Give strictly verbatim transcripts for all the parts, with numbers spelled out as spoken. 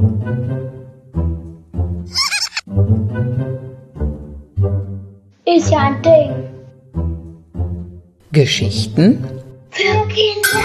Ist ja ein Ding. Geschichten Für Kinder.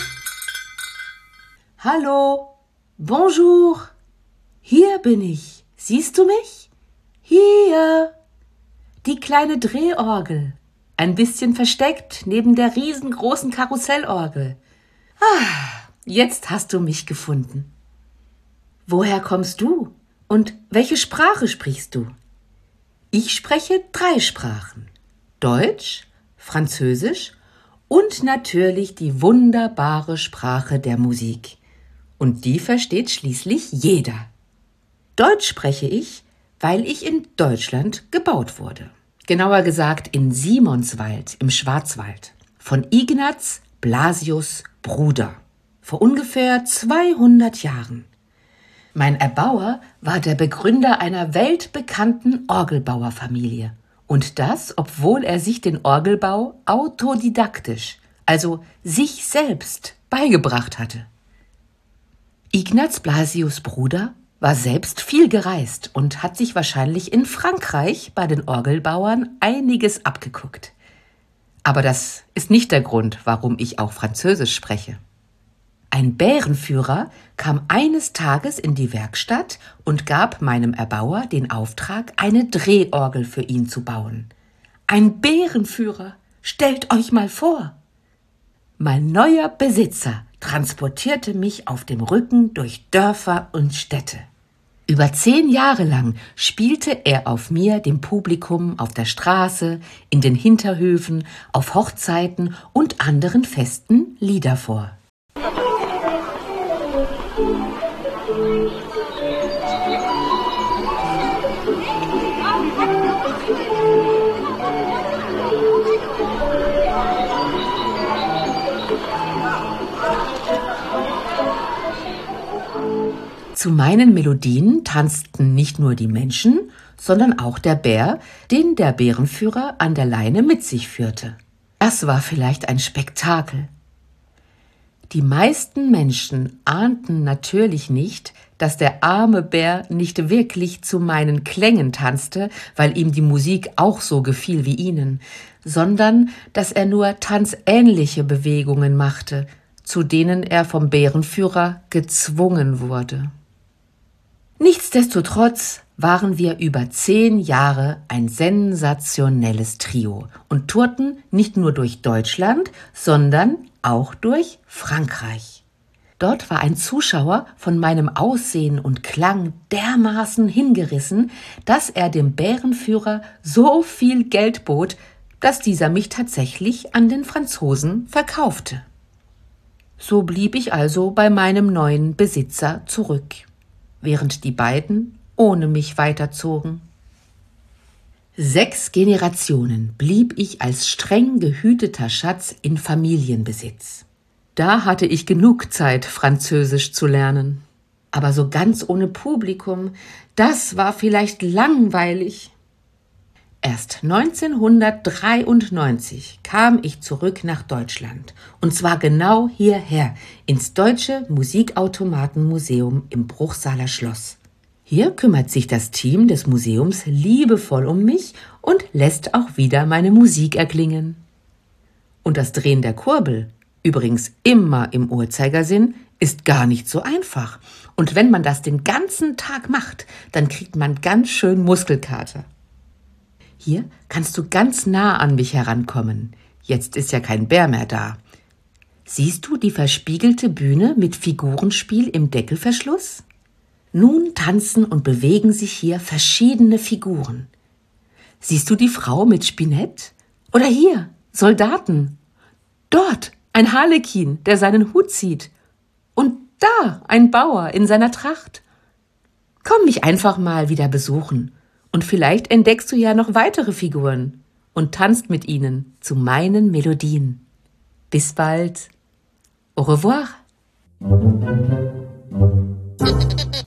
Hallo, bonjour. Hier bin ich. Siehst du mich? Hier. Die kleine Drehorgel. Ein bisschen versteckt neben der riesengroßen Karussellorgel. Ah, jetzt hast du mich gefunden. Woher kommst du? Und welche Sprache sprichst du? Ich spreche drei Sprachen. Deutsch, Französisch und natürlich die wunderbare Sprache der Musik. Und die versteht schließlich jeder. Deutsch spreche ich, weil ich in Deutschland gebaut wurde. Genauer gesagt in Simonswald im Schwarzwald. Von Ignaz Blasius Bruder. Vor ungefähr zweihundert Jahren. Mein Erbauer war der Begründer einer weltbekannten Orgelbauerfamilie. Und das, obwohl er sich den Orgelbau autodidaktisch, also sich selbst, beigebracht hatte. Ignaz Blasius Bruder war selbst viel gereist und hat sich wahrscheinlich in Frankreich bei den Orgelbauern einiges abgeguckt. Aber das ist nicht der Grund, warum ich auch Französisch spreche. Ein Bärenführer kam eines Tages in die Werkstatt und gab meinem Erbauer den Auftrag, eine Drehorgel für ihn zu bauen. Ein Bärenführer, stellt euch mal vor! Mein neuer Besitzer transportierte mich auf dem Rücken durch Dörfer und Städte. Über zehn Jahre lang spielte er auf mir, dem Publikum, auf der Straße, in den Hinterhöfen, auf Hochzeiten und anderen Festen Lieder vor. Zu meinen Melodien tanzten nicht nur die Menschen, sondern auch der Bär, den der Bärenführer an der Leine mit sich führte. Das war vielleicht ein Spektakel. Die meisten Menschen ahnten natürlich nicht, dass der arme Bär nicht wirklich zu meinen Klängen tanzte, weil ihm die Musik auch so gefiel wie ihnen, sondern dass er nur tanzähnliche Bewegungen machte, zu denen er vom Bärenführer gezwungen wurde. Nichtsdestotrotz waren wir über zehn Jahre ein sensationelles Trio und tourten nicht nur durch Deutschland, sondern auch durch Frankreich. Dort war ein Zuschauer von meinem Aussehen und Klang dermaßen hingerissen, dass er dem Bärenführer so viel Geld bot, dass dieser mich tatsächlich an den Franzosen verkaufte. So blieb ich also bei meinem neuen Besitzer zurück, während die beiden ohne mich weiterzogen. Sechs Generationen blieb ich als streng gehüteter Schatz in Familienbesitz. Da hatte ich genug Zeit, Französisch zu lernen. Aber so ganz ohne Publikum, das war vielleicht langweilig. Erst neunzehnhundertdreiundneunzig kam ich zurück nach Deutschland, und zwar genau hierher, ins Deutsche Musikautomatenmuseum im Bruchsaler Schloss. Hier kümmert sich das Team des Museums liebevoll um mich und lässt auch wieder meine Musik erklingen. Und das Drehen der Kurbel, übrigens immer im Uhrzeigersinn, ist gar nicht so einfach. Und wenn man das den ganzen Tag macht, dann kriegt man ganz schön Muskelkater. Hier kannst du ganz nah an mich herankommen. Jetzt ist ja kein Bär mehr da. Siehst du die verspiegelte Bühne mit Figurenspiel im Deckelverschluss? Nun tanzen und bewegen sich hier verschiedene Figuren. Siehst du die Frau mit Spinett? Oder hier, Soldaten. Dort ein Harlekin, der seinen Hut zieht. Und da ein Bauer in seiner Tracht. Komm mich einfach mal wieder besuchen. Und vielleicht entdeckst du ja noch weitere Figuren und tanzt mit ihnen zu meinen Melodien. Bis bald. Au revoir.